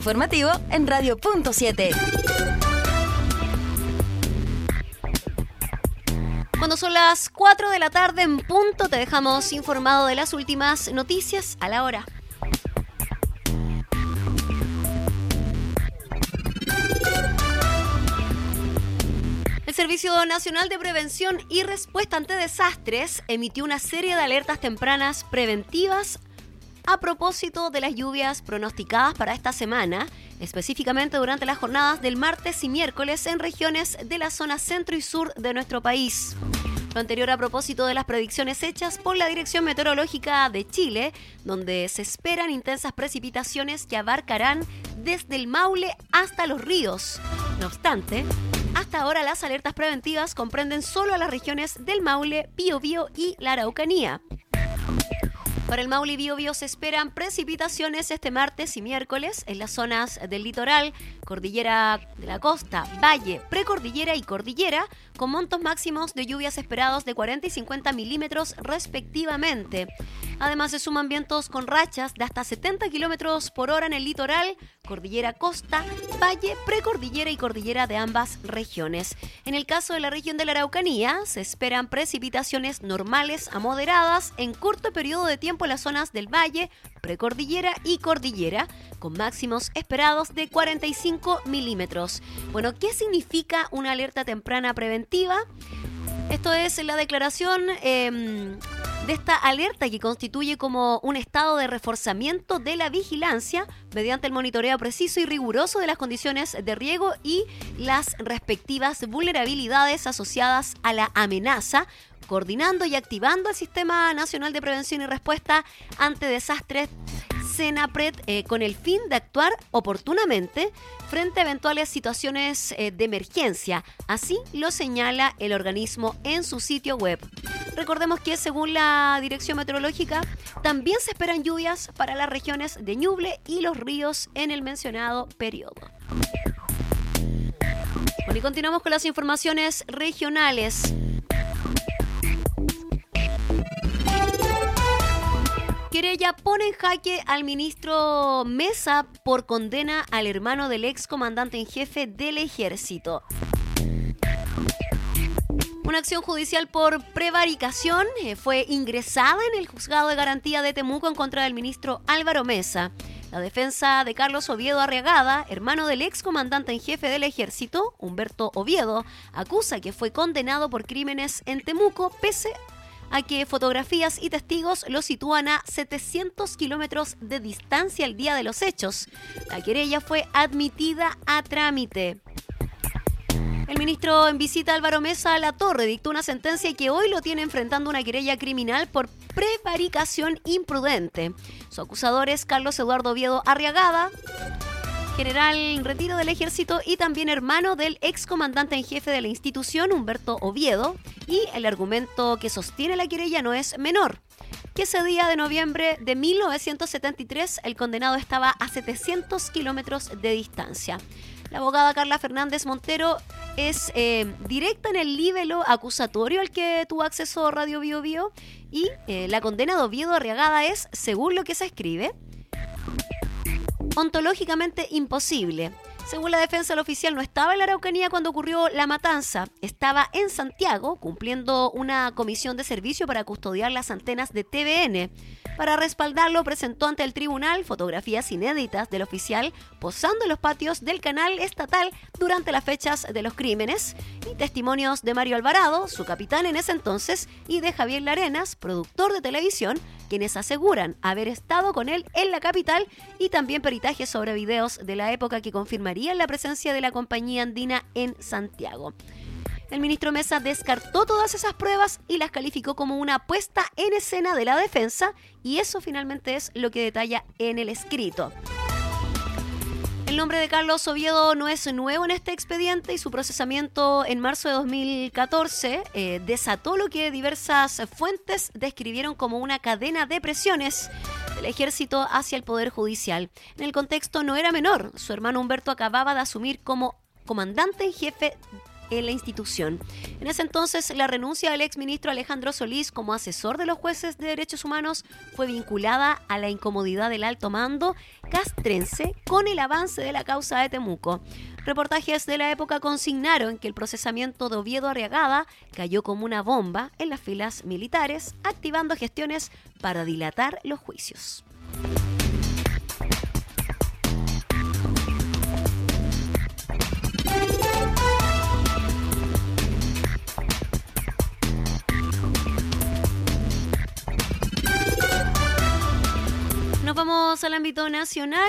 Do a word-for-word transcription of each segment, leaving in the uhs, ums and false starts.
informativo en Radio Punto siete. Cuando son las cuatro de la tarde en punto, te dejamos informado de las últimas noticias a la hora. El Servicio Nacional de Prevención y Respuesta ante Desastres emitió una serie de alertas tempranas preventivas a propósito de las lluvias pronosticadas para esta semana, específicamente durante las jornadas del martes y miércoles en regiones de la zona centro y sur de nuestro país. Lo anterior a propósito de las predicciones hechas por la Dirección Meteorológica de Chile, donde se esperan intensas precipitaciones que abarcarán desde el Maule hasta los ríos. No obstante, hasta ahora las alertas preventivas comprenden solo a las regiones del Maule, Biobío y la Araucanía. Para el Maule y Biobío se esperan precipitaciones este martes y miércoles en las zonas del litoral, cordillera de la costa, valle, precordillera y cordillera, con montos máximos de lluvias esperados de cuarenta y cincuenta milímetros respectivamente. Además se suman vientos con rachas de hasta setenta kilómetros por hora en el litoral, cordillera costa, valle, precordillera y cordillera de ambas regiones. En el caso de la región de la Araucanía, se esperan precipitaciones normales a moderadas en corto periodo de tiempo en las zonas del valle, precordillera y cordillera, con máximos esperados de cuarenta y cinco milímetros. Bueno, ¿qué significa una alerta temprana preventiva? Esto es la declaración eh, de esta alerta que constituye como un estado de reforzamiento de la vigilancia mediante el monitoreo preciso y riguroso de las condiciones de riego y las respectivas vulnerabilidades asociadas a la amenaza, coordinando y activando el Sistema Nacional de Prevención y Respuesta ante Desastres, SENAPRED, eh, con el fin de actuar oportunamente frente a eventuales situaciones eh, de emergencia. Así lo señala el organismo en su sitio web. Recordemos que según la Dirección Meteorológica, también se esperan lluvias para las regiones de Ñuble y Los Ríos en el mencionado periodo. Bueno, y continuamos con las informaciones regionales. Querella pone en jaque al ministro Mesa por condena al hermano del ex comandante en jefe del Ejército. Una acción judicial por prevaricación fue ingresada en el juzgado de garantía de Temuco en contra del ministro Álvaro Mesa. La defensa de Carlos Oviedo Arriagada, hermano del ex comandante en jefe del Ejército, Humberto Oviedo, acusa que fue condenado por crímenes en Temuco pese a que fotografías y testigos lo sitúan a setecientos kilómetros de distancia el día de los hechos. La querella fue admitida a trámite. El ministro en visita Álvaro Mesa a La Torre dictó una sentencia que hoy lo tiene enfrentando una querella criminal por prevaricación imprudente. Su acusador es Carlos Eduardo Oviedo Arriagada, general en retiro del Ejército y también hermano del excomandante en jefe de la institución, Humberto Oviedo, y el argumento que sostiene la querella no es menor, que ese día de noviembre de mil novecientos setenta y tres el condenado estaba a setecientos kilómetros de distancia. La abogada Carla Fernández Montero es eh, directa en el líbelo acusatorio al que tuvo acceso Radio Bio Bio y eh, la condena de Oviedo Arriagada es, según lo que se escribe, ontológicamente imposible. Según la defensa, el oficial no estaba en la Araucanía cuando ocurrió la matanza. Estaba en Santiago cumpliendo una comisión de servicio para custodiar las antenas de T V N. Para respaldarlo, presentó ante el tribunal fotografías inéditas del oficial posando en los patios del canal estatal durante las fechas de los crímenes y testimonios de Mario Alvarado, su capitán en ese entonces, y de Javier Larenas, productor de televisión, quienes aseguran haber estado con él en la capital, y también peritajes sobre videos de la época que confirmarían la presencia de la compañía andina en Santiago. El ministro Mesa descartó todas esas pruebas y las calificó como una puesta en escena de la defensa, y eso finalmente es lo que detalla en el escrito. El nombre de Carlos Oviedo no es nuevo en este expediente y su procesamiento en marzo de dos mil catorce eh, desató lo que diversas fuentes describieron como una cadena de presiones del ejército hacia el Poder Judicial. En el contexto no era menor, su hermano Humberto acababa de asumir como comandante en jefe en la institución. En ese entonces, la renuncia del exministro Alejandro Solís como asesor de los jueces de derechos humanos fue vinculada a la incomodidad del alto mando castrense con el avance de la causa de Temuco. Reportajes de la época consignaron que el procesamiento de Oviedo Arriagada cayó como una bomba en las filas militares, activando gestiones para dilatar los juicios. Nos vamos al ámbito nacional.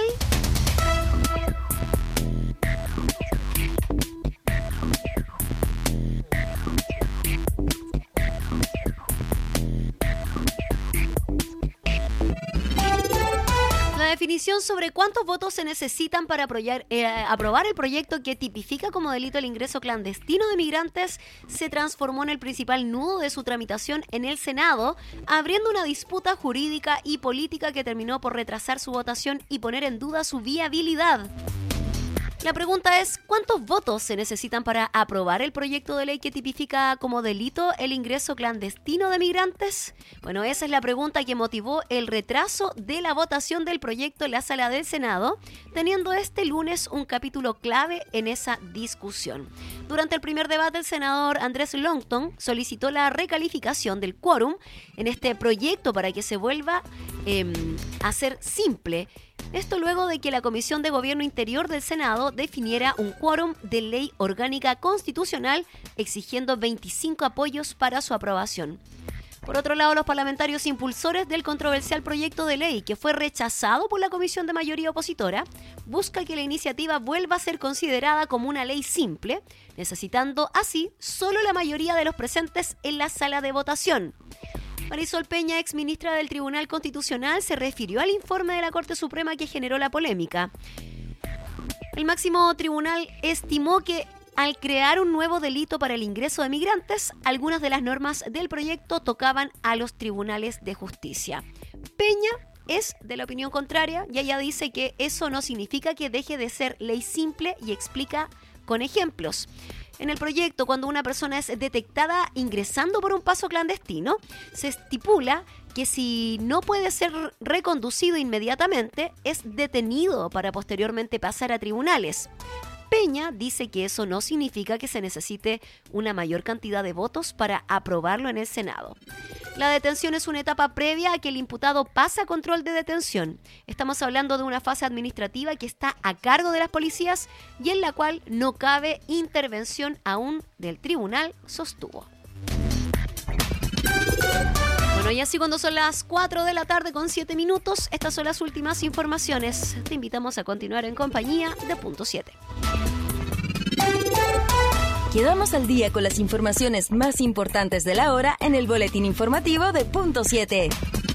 La definición sobre cuántos votos se necesitan para aprobar, eh, aprobar el proyecto que tipifica como delito el ingreso clandestino de migrantes se transformó en el principal nudo de su tramitación en el Senado, abriendo una disputa jurídica y política que terminó por retrasar su votación y poner en duda su viabilidad. La pregunta es, ¿cuántos votos se necesitan para aprobar el proyecto de ley que tipifica como delito el ingreso clandestino de migrantes? Bueno, esa es la pregunta que motivó el retraso de la votación del proyecto en la sala del Senado, teniendo este lunes un capítulo clave en esa discusión. Durante el primer debate, el senador Andrés Longton solicitó la recalificación del quórum en este proyecto para que se vuelva eh, a ser simple. Esto luego de que la Comisión de Gobierno Interior del Senado definiera un quórum de ley orgánica constitucional exigiendo veinticinco apoyos para su aprobación. Por otro lado, los parlamentarios impulsores del controversial proyecto de ley, que fue rechazado por la Comisión de Mayoría Opositora, busca que la iniciativa vuelva a ser considerada como una ley simple, necesitando así solo la mayoría de los presentes en la sala de votación. Marisol Peña, exministra del Tribunal Constitucional, se refirió al informe de la Corte Suprema que generó la polémica. El máximo tribunal estimó que al crear un nuevo delito para el ingreso de migrantes, algunas de las normas del proyecto tocaban a los tribunales de justicia. Peña es de la opinión contraria y ella dice que eso no significa que deje de ser ley simple y explica con ejemplos. En el proyecto, cuando una persona es detectada ingresando por un paso clandestino, se estipula que si no puede ser reconducido inmediatamente, es detenido para posteriormente pasar a tribunales. Peña dice que eso no significa que se necesite una mayor cantidad de votos para aprobarlo en el Senado. La detención es una etapa previa a que el imputado pasa a control de detención. Estamos hablando de una fase administrativa que está a cargo de las policías y en la cual no cabe intervención aún del tribunal, sostuvo. Bueno, y así cuando son las cuatro de la tarde con siete minutos, estas son las últimas informaciones. Te invitamos a continuar en compañía de Punto siete. Quedamos al día con las informaciones más importantes de la hora en el boletín informativo de Punto siete.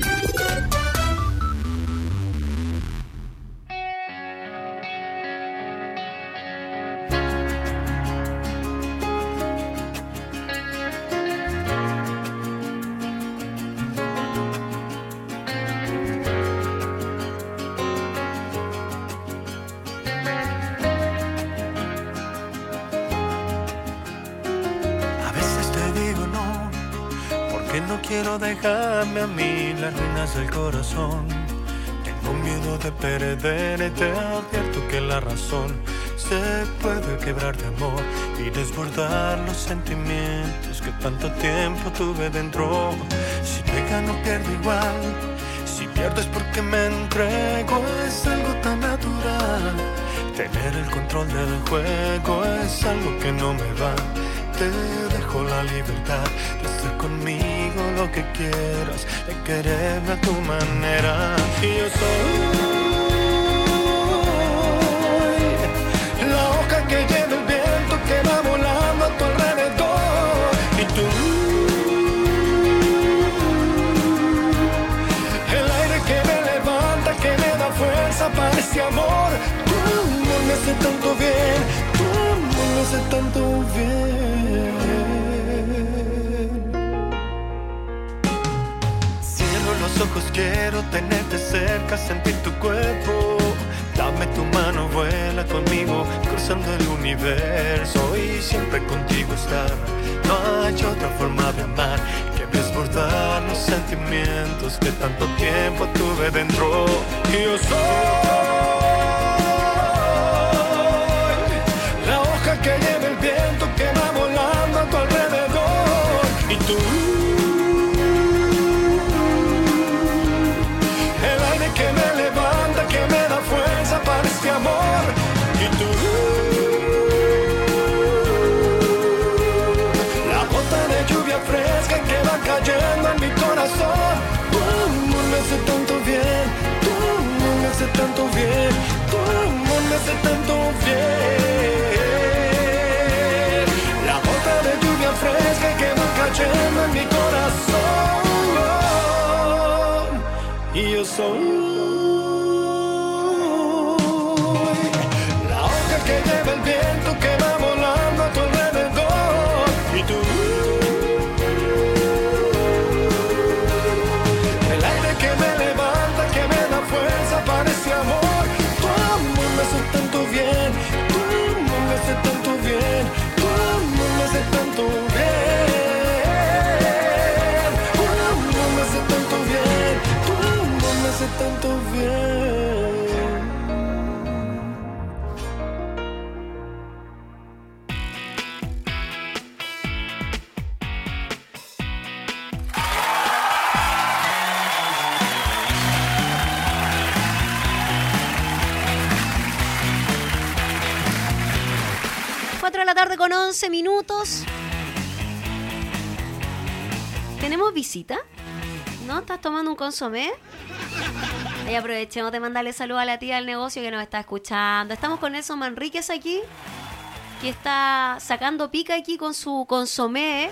Quiero dejarme a mí las ruinas del corazón. Tengo miedo de perderte, advierto que la razón se puede quebrar de amor y desbordar los sentimientos que tanto tiempo tuve dentro. Si me gano pierdo igual, si pierdo es porque me entrego, es algo tan natural. Tener el control del juego es algo que no me va. Te dejo la libertad de hacer conmigo lo que quieras, de quererme a tu manera. Y yo soy la hoja que lleva el viento que va volando a tu alrededor. Y tú, el aire que me levanta, que me da fuerza para ese amor. Tu amor me hace tanto bien, tu amor me hace tanto bien. Los ojos, quiero tenerte cerca, sentir tu cuerpo. Dame tu mano, vuela conmigo, razón del universo y siempre contigo estar. No hay otra forma de amar que desbordar los sentimientos que tanto tiempo tuve dentro. Y yo soy la hoja que lleva el viento que va volando a tu alrededor. Y tú, el aire que me levanta, que me da fuerza para este amor. Y tú, la gota de lluvia fresca que va cayendo en mi corazón. Tu amor me hace tanto bien, tu amor me hace tanto bien, tu amor me hace tanto bien. La gota de lluvia fresca que va cayendo en mi corazón. Y yo soy que lleva el viento que va volando a tu alrededor. Y tú, el aire que me levanta, que me da fuerza para ese amor. Tu amor me hace tanto bien, tu amor me hace tanto bien, tu amor me hace tanto bien, tu amor me hace tanto bien, tu amor me hace tanto bien. cuatro de la tarde con once minutos. ¿Tenemos visita? ¿No? ¿Estás tomando un consomé? Ahí aprovechemos de mandarle saludo a la tía del negocio que nos está escuchando. Estamos con Nelson Manríquez aquí, que está sacando pica aquí con su consomé.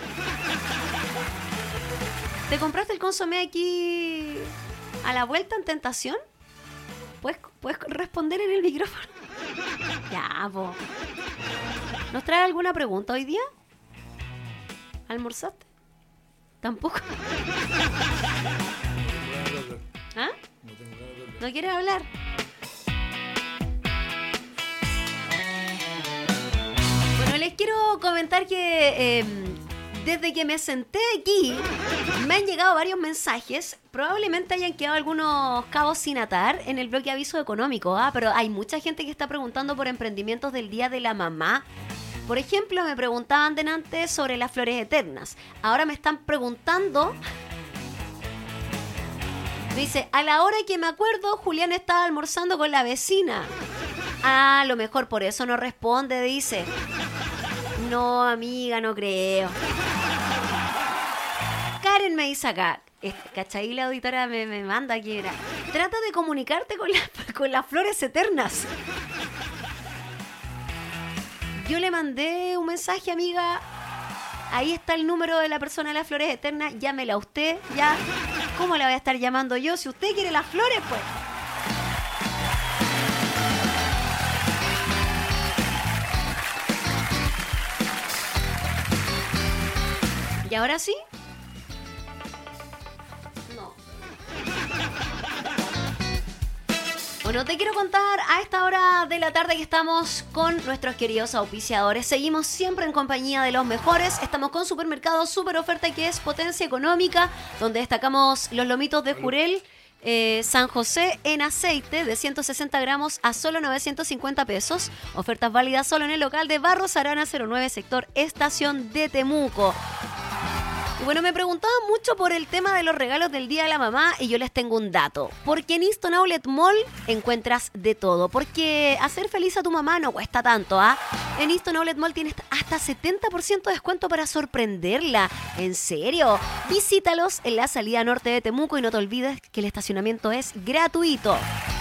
¿Te compraste el consomé aquí a la vuelta en Tentación? ¿Puedes, puedes responder en el micrófono? Ya, po. ¿Nos trae alguna pregunta hoy día? ¿Almorzaste? ¿Tampoco? ¿Ah? ¿No quieres hablar? Bueno, les quiero comentar que eh, desde que me senté aquí me han llegado varios mensajes. Probablemente hayan quedado algunos cabos sin atar en el bloque aviso económico, ¿ah? Pero hay mucha gente que está preguntando por emprendimientos del Día de la Mamá. Por ejemplo, me preguntaban delante sobre las flores eternas. Ahora me están preguntando... Dice, a la hora que me acuerdo, Julián estaba almorzando con la vecina. Ah, a lo mejor por eso no responde, dice. No, amiga, no creo. Karen me dice acá, ¿cachai? La auditora me, me manda aquí, mira. Trata de comunicarte con, la, con las flores eternas. Yo le mandé un mensaje, amiga. Ahí está el número de la persona de las flores eternas. Llámela a usted, ya. ¿Cómo la voy a estar llamando yo? Si usted quiere las flores, pues. ¿Y ahora sí? No. Bueno, te quiero contar a esta hora de la tarde que estamos con nuestros queridos auspiciadores. Seguimos siempre en compañía de los mejores. Estamos con Supermercado Super Oferta, que es potencia económica, donde destacamos los lomitos de Jurel eh, San José en aceite de ciento sesenta gramos a solo novecientos cincuenta pesos. Ofertas válidas solo en el local de Barros Arana cero nueve, sector Estación de Temuco. Y bueno, me preguntaban mucho por el tema de los regalos del Día de la Mamá y yo les tengo un dato. Porque en Easton Outlet Mall encuentras de todo. Porque hacer feliz a tu mamá no cuesta tanto, ¿ah? ¿eh? En Easton Outlet Mall tienes hasta setenta por ciento de descuento para sorprenderla. ¿En serio? Visítalos en la salida norte de Temuco y no te olvides que el estacionamiento es gratuito.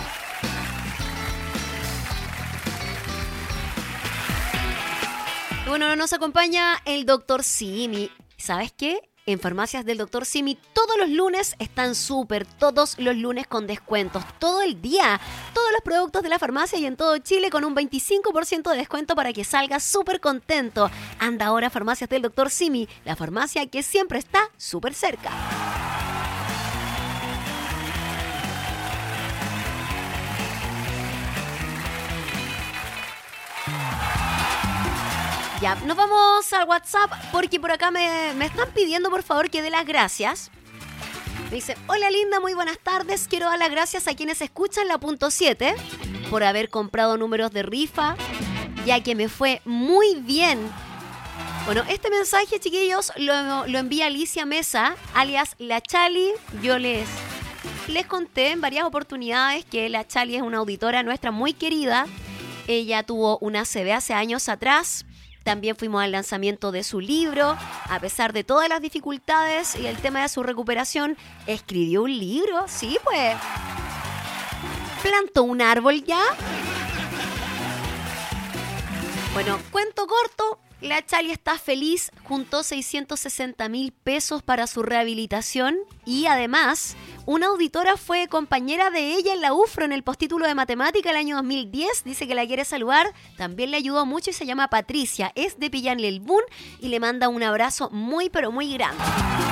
Y bueno, nos acompaña el doctor Simi. ¿Sabes qué? En Farmacias del doctor Simi todos los lunes están súper, todos los lunes con descuentos, todo el día. Todos los productos de la farmacia y en todo Chile con un veinticinco por ciento de descuento para que salgas súper contento. Anda ahora a Farmacias del doctor Simi, la farmacia que siempre está súper cerca. Ya, nos vamos al WhatsApp porque por acá me, me están pidiendo por favor que dé las gracias. Me dice, hola linda, muy buenas tardes. Quiero dar las gracias a quienes escuchan la punto siete por haber comprado números de rifa, ya que me fue muy bien. Bueno, este mensaje, chiquillos, lo, lo envía Alicia Mesa, alias La Chali. Yo les, les conté en varias oportunidades que La Chali es una auditora nuestra muy querida. Ella tuvo una A C V hace años atrás. También fuimos al lanzamiento de su libro. A pesar de todas las dificultades y el tema de su recuperación, escribió un libro. Sí, pues. ¿Plantó un árbol ya? Bueno, cuento corto. La Chali está feliz, juntó seiscientos sesenta mil pesos para su rehabilitación y además una auditora fue compañera de ella en la U F R O en el postítulo de matemática el año dos mil diez. Dice que la quiere saludar, también le ayudó mucho y se llama Patricia, es de Pillán Lelbún y le manda un abrazo muy pero muy grande.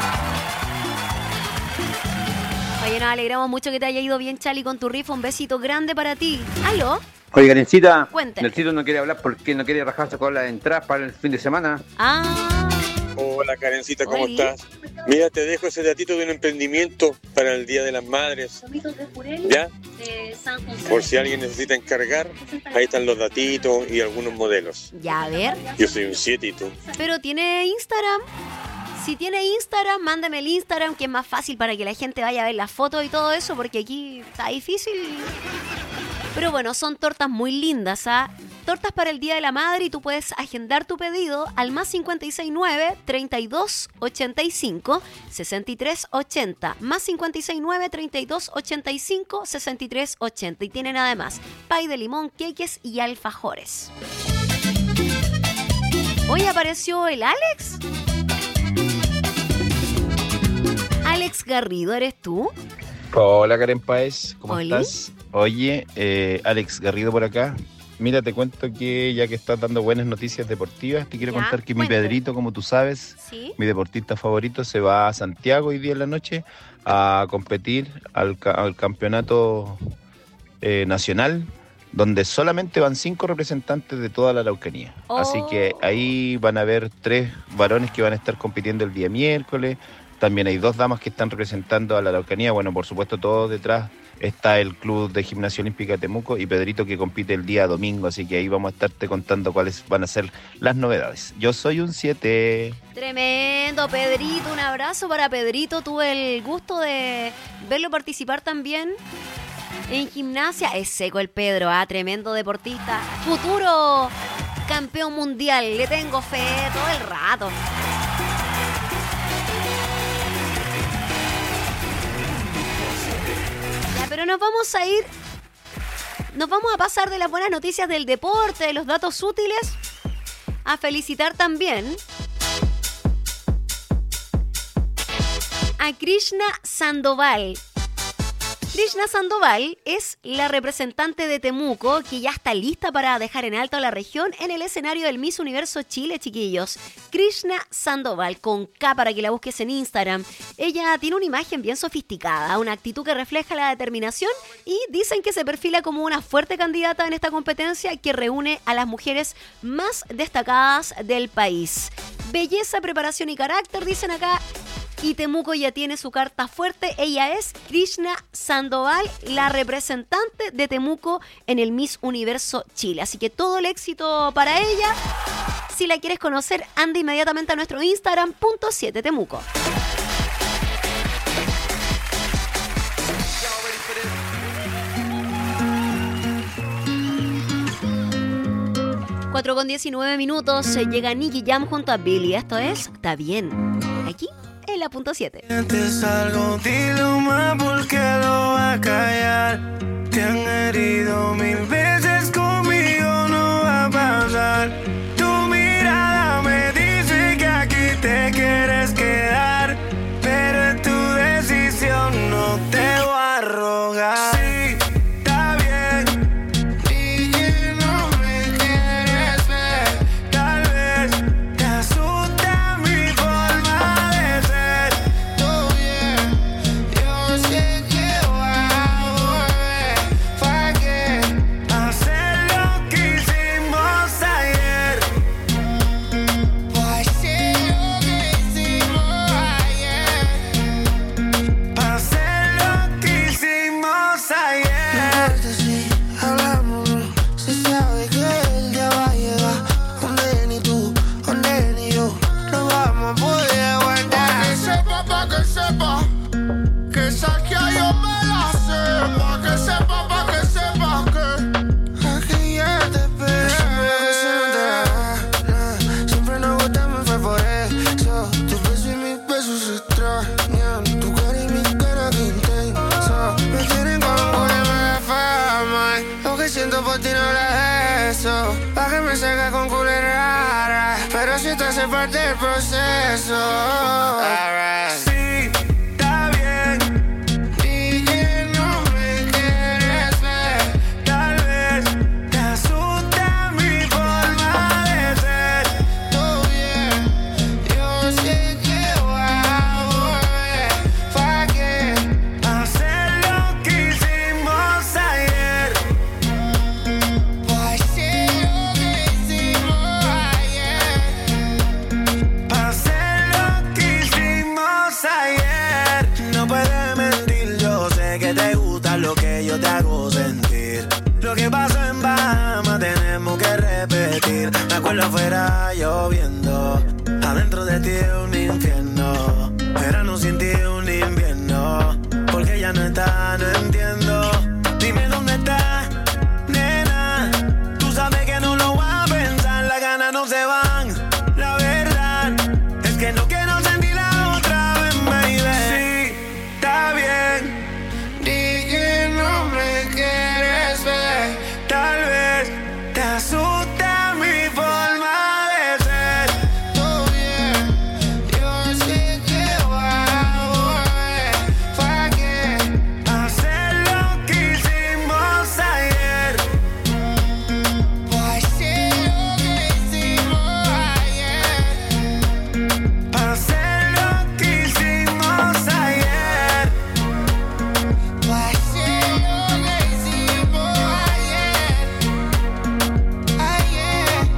Oye, nos alegramos mucho que te haya ido bien, Chali, con tu rifa. Un besito grande para ti. ¿Aló? Oye, Karencita, Cuéntame. Nelsito no quiere hablar porque no quiere rajarse con las entradas para el fin de semana. Ah. Hola, Karencita, ¿cómo Oli. estás? Mira, te dejo ese datito de un emprendimiento para el Día de las Madres. ¿Ya? Por si alguien necesita encargar, ahí están los datitos y algunos modelos. Ya, a ver. Yo soy un siete y tú. Pero tiene Instagram. Si tiene Instagram, mándame el Instagram, que es más fácil para que la gente vaya a ver las fotos y todo eso, porque aquí está difícil. Pero bueno, son tortas muy lindas, ¿ah? Tortas para el Día de la Madre y tú puedes agendar tu pedido al más cincuenta y seis nueve, treinta y dos, ochenta y cinco, sesenta y tres ochenta. Más cincuenta y seis nueve, treinta y dos, ochenta y cinco, sesenta y tres ochenta. Y tienen además pay de limón, queques y alfajores. Hoy apareció el Alex. Alex Garrido, ¿eres tú? Hola Karen Páez, ¿cómo Oli. estás? Oye, eh, Alex Garrido por acá. Mira, te cuento que ya que estás dando buenas noticias deportivas, te quiero Ya, contar que cuente. mi Pedrito, como tú sabes, Sí. mi deportista favorito, se va a Santiago hoy día en la noche a competir al, ca- al campeonato eh, nacional, donde solamente van cinco representantes de toda la Araucanía. Oh. Así que ahí van a haber tres varones que van a estar compitiendo el día miércoles. También hay dos damas que están representando a la Araucanía. Bueno, por supuesto, todos detrás está el Club de Gimnasia Olímpica de Temuco y Pedrito que compite el día domingo. Así que ahí vamos a estarte contando cuáles van a ser las novedades. Yo soy un siete. Tremendo, Pedrito. Un abrazo para Pedrito. Tuve el gusto de verlo participar también en gimnasia. Es seco el Pedro, ah, tremendo deportista. Futuro campeón mundial. Le tengo fe todo el rato. Ya, pero nos vamos a ir. Nos vamos a pasar de las buenas noticias del deporte, de los datos útiles, a felicitar también a Krishna Sandoval. Krishna Sandoval es la representante de Temuco que ya está lista para dejar en alto a la región en el escenario del Miss Universo Chile, chiquillos. Krishna Sandoval, con K para que la busques en Instagram. Ella tiene una imagen bien sofisticada, una actitud que refleja la determinación y dicen que se perfila como una fuerte candidata en esta competencia que reúne a las mujeres más destacadas del país. Belleza, preparación y carácter, dicen acá. Y Temuco ya tiene su carta fuerte. Ella es Krishna Sandoval, la representante de Temuco en el Miss Universo Chile. Así que todo el éxito para ella. Si la quieres conocer, anda inmediatamente a nuestro Instagram, punto siete Temuco. cuatro con diecinueve minutos, llega Nicky Jam junto a Billy. Esto es Está Bien. Aquí en la punto siete. Sientes algo, dilo más porque lo va a callar. Te han herido mil veces, conmigo no va a pasar. Tu mirada me dice que aquí te quieres quedar, pero es tu decisión, no te voy a rogar. Sí, está bien. Y que no me quieres ver. Tal vez te asusta mi forma de ser. Todo bien, yo sé que va a volver. ¿Pa' qué? Así beso, pa' que me salga con culera. Pero si te hace parte del proceso. Alright. Sí, está bien. Di que no me quieres ver. Tal vez te asusta mi forma de ser. Todo bien, yo sé que voy a volver. ¿Pa' qué? Hacer lo que hicimos ayer. Pa' hacer lo que hicimos ayer. Pa' hacer lo que hicimos ayer. No puedes mentir, yo sé que te gusta lo que yo te hago sentir. Lo que pasó en Bahamas tenemos que repetir. Me acuerdo afuera lloviendo, adentro de ti es un infierno. Verano sin ti es un invierno. Porque ya no está, no entiendo. Dime dónde está, nena. Tú sabes que no lo voy a pensar. Las ganas no se van. La verdad es que no quiero sentirla otra vez, baby. Sí, está bien. Di que no me quieres ver. Tal vez te asusta mi forma de ser. Todo bien, yo sé que voy a volver. ¿Pa' qué? Hacer lo que hicimos ayer. Pa' hacer lo que hicimos ayer. Pa' hacer lo que hicimos ayer. Pa' hacer lo que hicimos ayer. Ayer.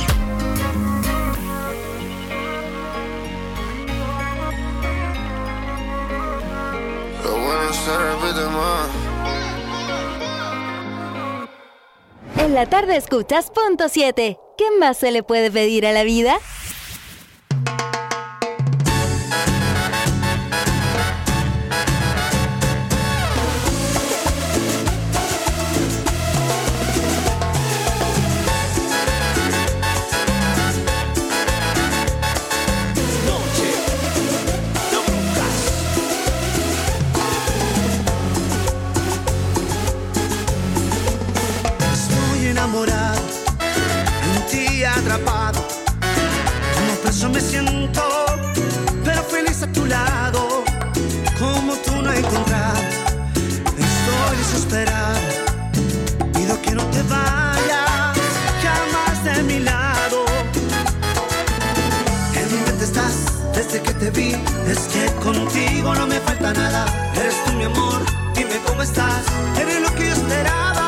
Lo bueno se repite más. En la tarde escuchas Punto siete. ¿Qué más se le puede pedir a la vida? Estoy enamorado, en ti atrapado. Como preso me siento, pero feliz a tu lado. Como tú no he encontrado, estoy desesperado. Pido que no te vayas jamás de mi lado. En mi mente estás desde que te vi. Es que contigo no me falta nada. Eres tú mi amor, dime cómo estás. Eres lo que yo esperaba.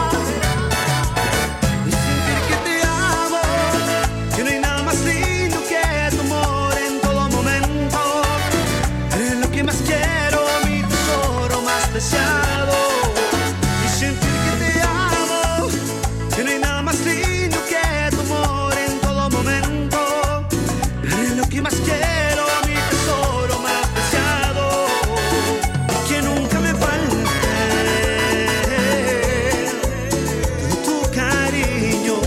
Y sentir que te amo, que no hay nada más lindo que tu amor en todo momento. Eres lo que más quiero, mi tesoro más preciado. Y sentir que te amo, que no hay nada más lindo que tu amor en todo momento. Eres lo que más quiero, mi tesoro más preciado. Y que nunca me falte tu cariño.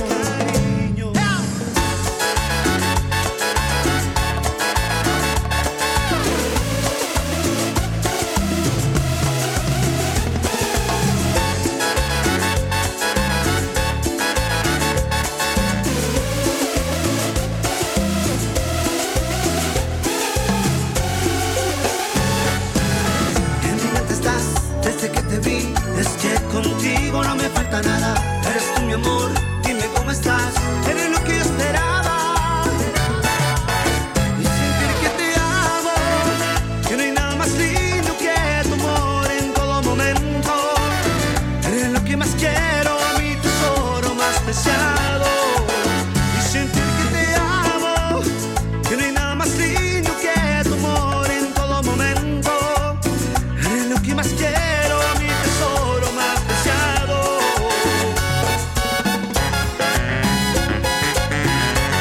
En mi mente estás desde que te vi. Es que contigo no me falta nada. Eres tú mi amor, dime cómo estás. Eres lo que yo esperaba. Y sentir que te amo, que no hay nada más lindo que tu amor en todo momento. Eres lo que más quiero, mi tesoro más preciado. Y sentir que te amo, que no hay nada más lindo que tu amor en todo momento. Eres lo que más quiero, mi tesoro más preciado.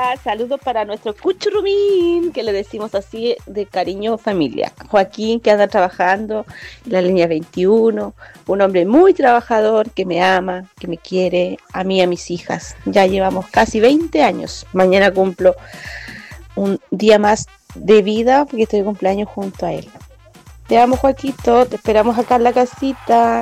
hola, saludos para nuestro Cuchurumín, que le decimos así de cariño familia. Joaquín, que anda trabajando en la línea veintiuno, un hombre muy trabajador, que me ama, que me quiere, a mí y a mis hijas. Ya llevamos casi veinte años. Mañana cumplo un día más de vida porque estoy de cumpleaños junto a él. Te amo, Joaquito, te esperamos acá en la casita.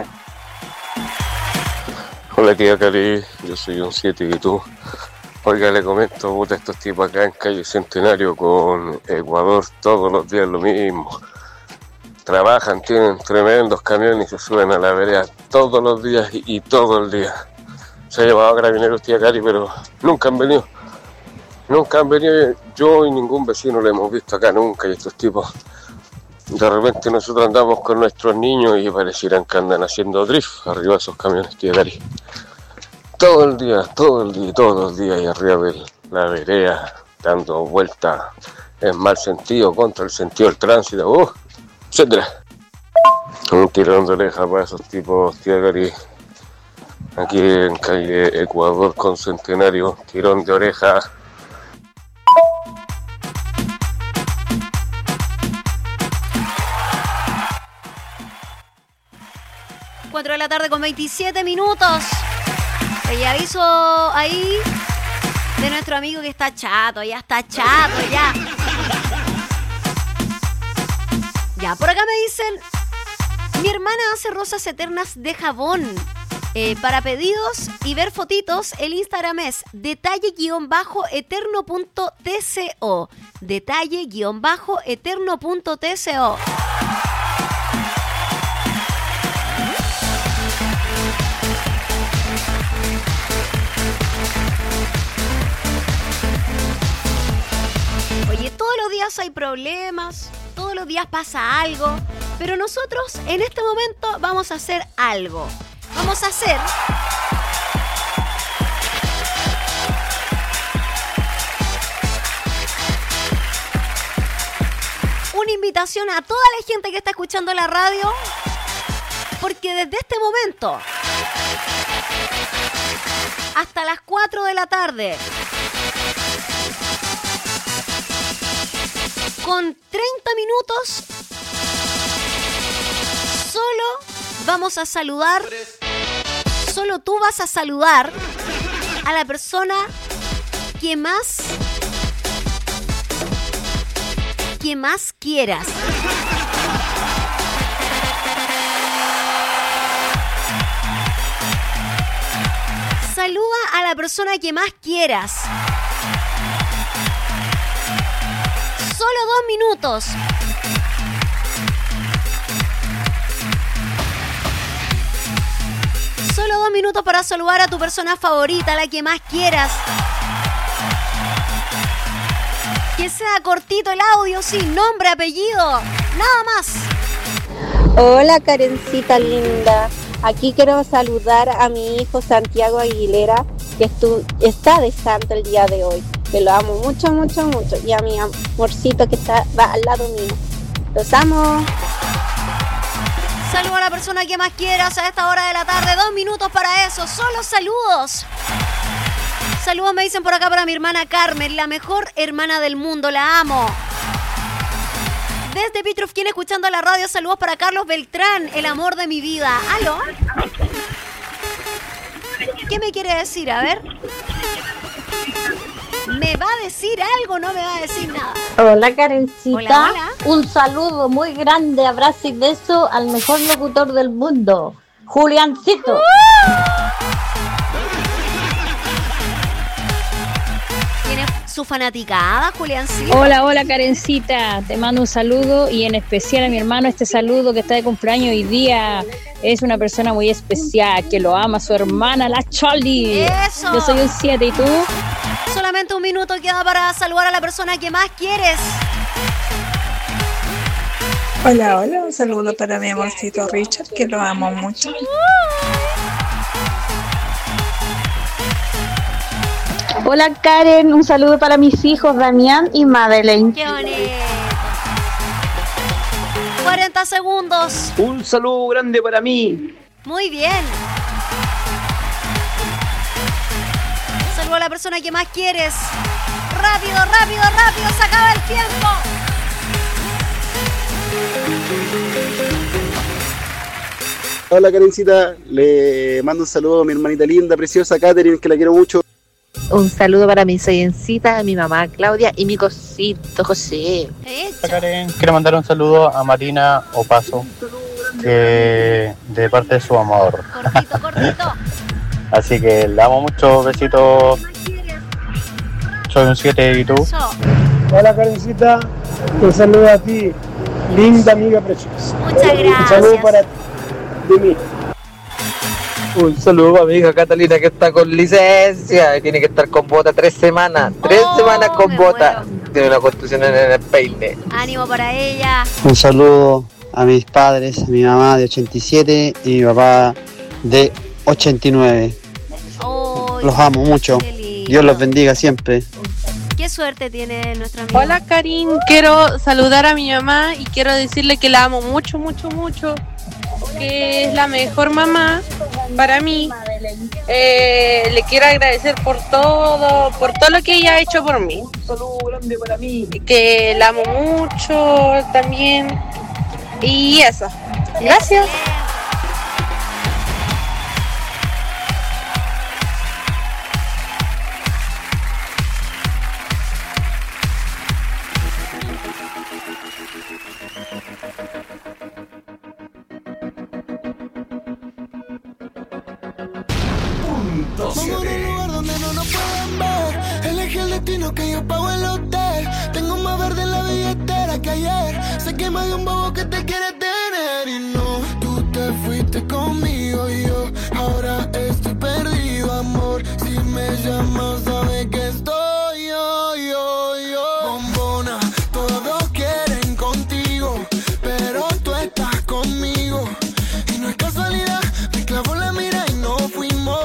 Hola tía Cari, yo soy un siete y tú. Oiga, le comento, puta, estos tipos acá en calle Centenario con Ecuador, todos los días lo mismo. Trabajan, tienen tremendos camiones y se suben a la vereda todos los días y, y todo el día. Se ha llevado a carabineros tía Cari, pero nunca han venido. Nunca han venido, yo y ningún vecino lo hemos visto acá nunca, y estos tipos, de repente nosotros andamos con nuestros niños y parecieran que andan haciendo drift arriba de esos camiones, tía Cari. Todo el día, todo el día, todos los días y arriba de la vereda, dando vueltas en mal sentido, contra el sentido del tránsito, uh, etcétera. Un tirón de oreja para esos tipos, tía Cari. Aquí en calle Ecuador con Centenario, tirón de oreja. cuatro de la tarde con veintisiete minutos. El aviso ahí de nuestro amigo que está chato, ya está chato, ya. Ya, por acá me dicen, mi hermana hace rosas eternas de jabón. Eh, para pedidos y ver fotitos, el Instagram es detalle-eterno punto tco. Detalle-eterno punto tco. Oye, todos los días hay problemas, todos los días pasa algo, pero nosotros en este momento vamos a hacer algo. Vamos a hacer una invitación a toda la gente que está escuchando la radio, porque desde este momento hasta las cuatro de la tarde, con treinta minutos, solo vamos a saludar, solo tú vas a saludar a la persona que más, que más quieras. Saluda a la persona que más quieras. Solo dos minutos. Solo dos minutos para saludar a tu persona favorita, a la que más quieras. Que sea cortito el audio, sin nombre, apellido, nada más. Hola, Karencita linda. Aquí quiero saludar a mi hijo Santiago Aguilera, que estu- está de santo el día de hoy. Que lo amo mucho, mucho, mucho. Y a mi amorcito que está va al lado mío. Los amo. Saluda a la persona que más quieras a esta hora de la tarde. Dos minutos para eso. Solo saludos. Saludos me dicen por acá para mi hermana Carmen, la mejor hermana del mundo. La amo. Desde Pitrufquín escuchando la radio. Saludos para Carlos Beltrán, el amor de mi vida. ¿Aló? ¿Qué me quiere decir? A ver. ¿Me va a decir algo o no me va a decir nada? Hola, Karencita. Hola, hola. Un saludo muy grande, abrazo y beso al mejor locutor del mundo, Juliancito. ¡Uh! ¿Tiene su fanaticada, Juliancito? Hola, hola, Karencita. Te mando un saludo y en especial a mi hermano este saludo que está de cumpleaños hoy día. Es una persona muy especial que lo ama, su hermana, la Choli. ¡Eso! Yo soy un siete, ¿y tú? Solamente un minuto queda para saludar a la persona que más quieres. Hola, hola, un saludo para mi amorcito Richard, que lo amo mucho. Hola, Karen, un saludo para mis hijos Damián y Madeleine. ¡Qué bonito! cuarenta segundos. Un saludo grande para mí. Muy bien. Saludo a la persona que más quieres. rápido, rápido, rápido, se acaba el tiempo. Hola Karencita, le mando un saludo a mi hermanita linda, preciosa Katherine, que la quiero mucho. Un saludo para mi soyencita, mi mamá Claudia y mi cosito José. Hola Karen, quiero mandar un saludo a Marina Opaso, que de parte de su amor. Cortito, cortito. Así que le amo mucho, besitos. Soy un siete y tú. Hola Karencita, un saludo a ti, linda amiga preciosa. Muchas gracias. Un saludo para ti, de mí. Un saludo para mi hija Catalina que está con licencia y tiene que estar con bota tres semanas. Tres Oh, semanas con me bota. Tiene una contusión en el peine. Ánimo para ella. Un saludo a mis padres, a mi mamá de ochenta y siete y mi papá de ochenta y nueve. Oh, los amo mucho. Dios los bendiga siempre. Qué suerte tiene nuestra amiga. Hola Karin, quiero saludar a mi mamá y quiero decirle que la amo mucho, mucho, mucho, que es la mejor mamá para mí. Eh, le quiero agradecer por todo, por todo lo que ella ha hecho por mí. Un saludo grande para mí. Que la amo mucho también. Y eso. Gracias. Vamos a un lugar donde no nos puedan ver. Elegí el destino que yo pago el hotel. Tengo más verde en la billetera que ayer. Sé que más de un bobo que te quiere tener. Y no, tú te fuiste conmigo y yo ahora estoy perdido, amor. Si me llamas sabes que estoy yo, yo, yo. Bombona, todos quieren contigo, pero tú estás conmigo. Y no es casualidad, me clavó la mira y no fuimos.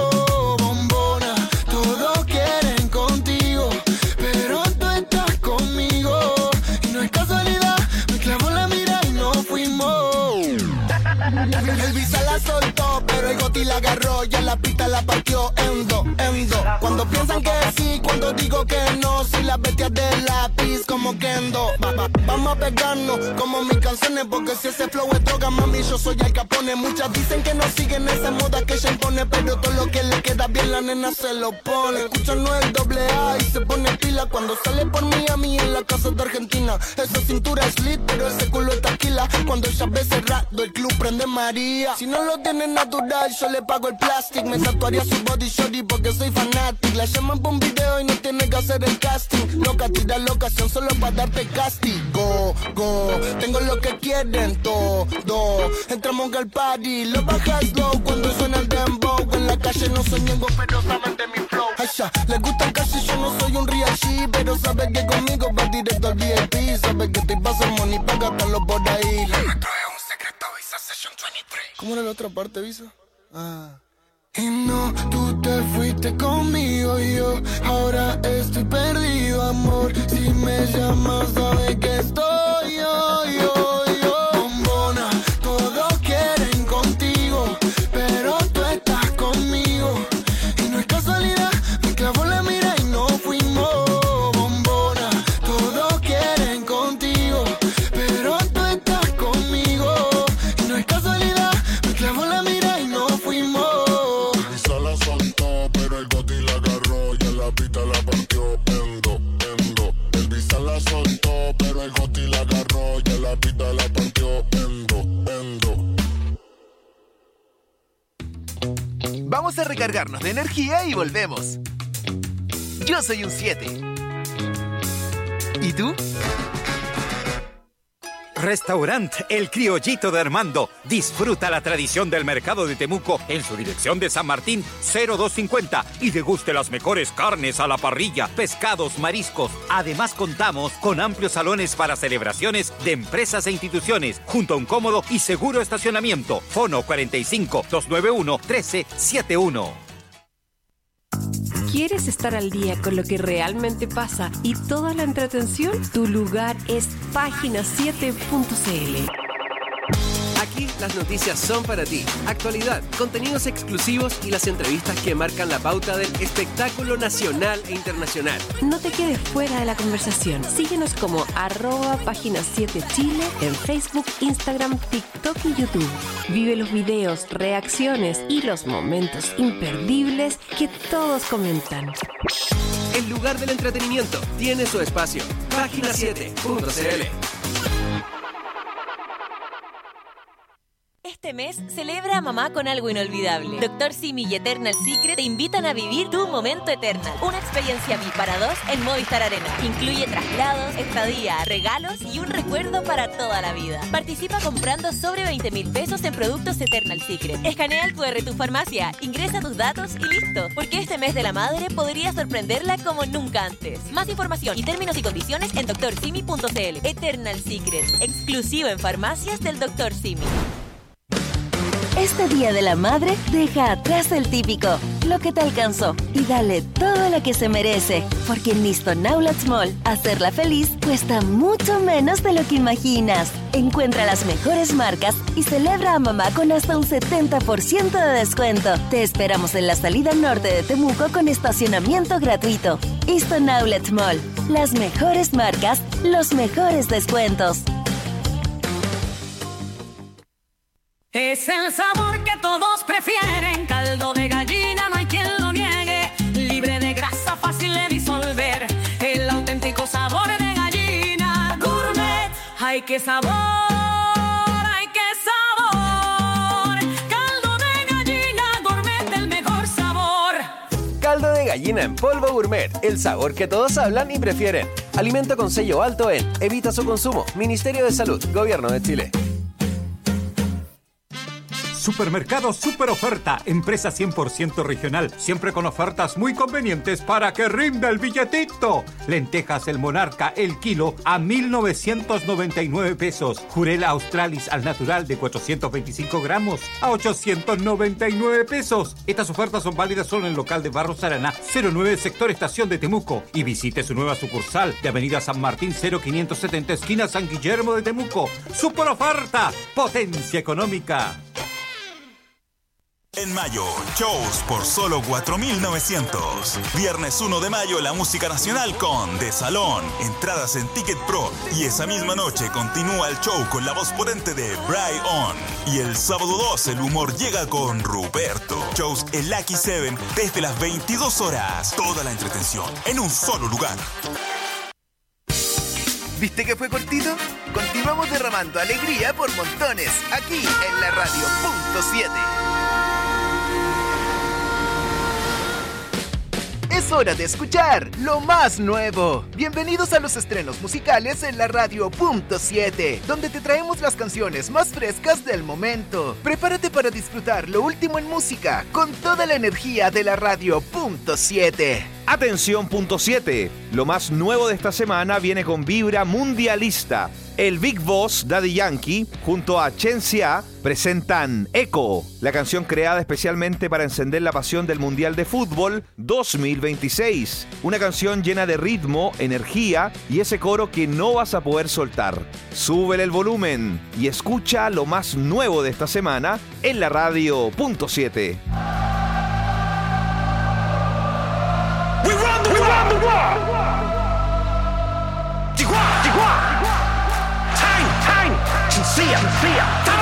El visa la soltó, pero el goti la agarró, ya la pista la partió, endo, endo. Cuando piensan que sí, cuando digo que no, si las bestias de lápiz como Kendo. Va, va, vamos a pegarnos como mis canciones, porque si ese flow es droga, mami, yo soy Al Capone. Muchas dicen que no siguen esa moda que ella impone, pero todo lo que le queda bien la nena se lo pone. Escuchan no el doble A y se pone pila cuando sale por Miami en la casa de Argentina. Esa cintura es lit, pero ese culo es taquila. Cuando ella ve cerrado, el club prende María. Si no lo tiene natural, yo le pago el plástico. Me tatuaría su body shorty porque soy fanático. La llaman por un video y no tiene que hacer el casting. Loca, tira la ocasión solo para darte castigo. Go, tengo lo que quieren todo. Entramos al party, lo bajas low cuando suena el dembow. En la calle no soy ñengo, pero saben de mi flow. Ay, ya, les gusta el cash y yo no soy un real G, pero saben que conmigo va directo al V I P. Saben que estoy pasando money pa' gastarlo por ahí. La nuestro es un secreto, Visa Session veintitrés. ¿Cómo era la otra parte, Visa? Ah. Y no, tú te fuiste conmigo y yo ahora estoy perdido, amor. Si me llamas sabes que estoy yo, yo, yo. Bombona, todos quieren contigo, pero tú estás conmigo. Y no es casualidad, me clavó la mira y no fuimos. Bombona, todos quieren contigo, pero tú estás conmigo. Y no es casualidad, me clavó la mira y no fuimos. La soltó, pero el goti la agarró, ya la pista la partió, endo, endo. El visa la soltó, pero el goti la agarró, ya la pista la partió, endo, endo. Vamos a recargarnos de energía y volvemos. Yo soy un siete. ¿Y tú? Restaurant El Criollito de Armando. Disfruta la tradición del mercado de Temuco en su dirección de San Martín cero dos cincuenta y deguste las mejores carnes a la parrilla, pescados, mariscos. Además contamos con amplios salones para celebraciones de empresas e instituciones, junto a un cómodo y seguro estacionamiento. Fono cuarenta y cinco, doscientos noventa y uno, trece setenta y uno. ¿Quieres estar al día con lo que realmente pasa y toda la entretención? Tu lugar es página siete punto c l. Aquí las noticias son para ti. Actualidad, contenidos exclusivos y las entrevistas que marcan la pauta del espectáculo nacional e internacional. No te quedes fuera de la conversación. Síguenos como arroba página siete Chile en Facebook, Instagram, TikTok y YouTube. Vive los videos, reacciones y los momentos imperdibles que todos comentan. El lugar del entretenimiento tiene su espacio. página siete punto c l. Este mes celebra a mamá con algo inolvidable. Doctor Simi y Eternal Secret te invitan a vivir tu momento Eternal. Una experiencia V I P para dos en Movistar Arena. Incluye traslados, estadía, regalos y un recuerdo para toda la vida. Participa comprando sobre veinte mil pesos en productos Eternal Secret. Escanea el cu erre de tu farmacia, ingresa tus datos y listo. Porque este mes de la madre podría sorprenderla como nunca antes. Más información y términos y condiciones en doctor simi punto c l. Eternal Secret, exclusivo en farmacias del doctor Simi. Este Día de la Madre, deja atrás el típico, lo que te alcanzó, y dale todo lo que se merece. Porque en Liston Outlets Mall, hacerla feliz cuesta mucho menos de lo que imaginas. Encuentra las mejores marcas y celebra a mamá con hasta un setenta por ciento de descuento. Te esperamos en la salida norte de Temuco con estacionamiento gratuito. Liston Outlets Mall, las mejores marcas, los mejores descuentos. Es el sabor que todos prefieren, caldo de gallina, no hay quien lo niegue, libre de grasa, fácil de disolver, el auténtico sabor de gallina, gourmet, ¡ay qué sabor, ay qué sabor! Caldo de gallina, gourmet, el mejor sabor. Caldo de gallina en polvo gourmet, el sabor que todos hablan y prefieren. Alimento con sello alto en Evita su consumo, Ministerio de Salud, Gobierno de Chile. Supermercado Super Oferta, empresa cien por ciento regional, siempre con ofertas muy convenientes para que rinda el billetito. Lentejas El Monarca, el kilo, a mil novecientos noventa y nueve pesos. Jurel Australis al natural de cuatrocientos veinticinco gramos, a ochocientos noventa y nueve pesos. Estas ofertas son válidas solo en el local de Barros Arana, cero nueve, sector Estación de Temuco. Y visite su nueva sucursal de Avenida San Martín, cero quinientos setenta, esquina San Guillermo de Temuco. Super Oferta, potencia económica. En mayo, shows por solo cuatro mil novecientos. Viernes uno de mayo, la música nacional con De Salón. Entradas en Ticket Pro. Y esa misma noche continúa el show con la voz potente de Bry On. Y el sábado dos, el humor llega con Ruperto. Shows en Lucky Seven desde las veintidós horas. Toda la entretención en un solo lugar. ¿Viste que fue cortito? Continuamos derramando alegría por montones aquí en la radio punto siete. Es hora de escuchar lo más nuevo. Bienvenidos a los estrenos musicales en la radio punto siete, donde te traemos las canciones más frescas del momento. Prepárate para disfrutar lo último en música con toda la energía de la radio punto siete. Atención punto siete, lo más nuevo de esta semana viene con vibra mundialista. El Big Boss Daddy Yankee junto a Chen Xia presentan Echo, la canción creada especialmente para encender la pasión del Mundial de Fútbol dos mil veintiséis. Una canción llena de ritmo, energía y ese coro que no vas a poder soltar. Súbele el volumen y escucha lo más nuevo de esta semana en la radio punto siete. We run the we run the world. Chihuahua, Chihuahua. Time, time. Chen Xia, Chen Xia.